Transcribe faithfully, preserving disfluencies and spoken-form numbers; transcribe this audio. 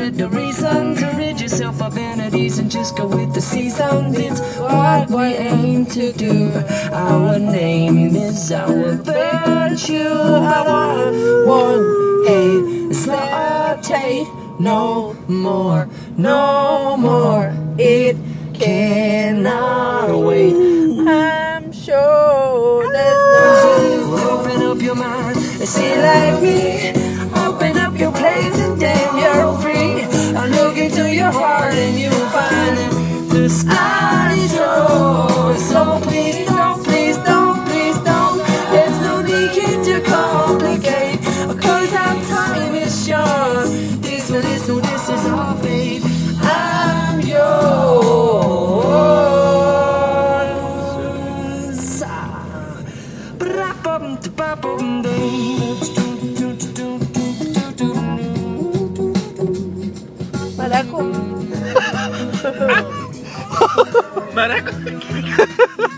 with the reasons. Rid yourself of vanities and just go with the seasons. It's what we aim to do. Our name is our virtue. Our won't hesitate no more, no more. It cannot wait. I'm sure there's no. Open up your mind and see like me. Open up your place and damn, you're free. I'll look into your heart and you'll find that the sky is yours. So please don't, please don't, please don't. There's no need to complicate, cause our time is short. This one is no, this is our fate. I'm yours. Maraco. Maraco.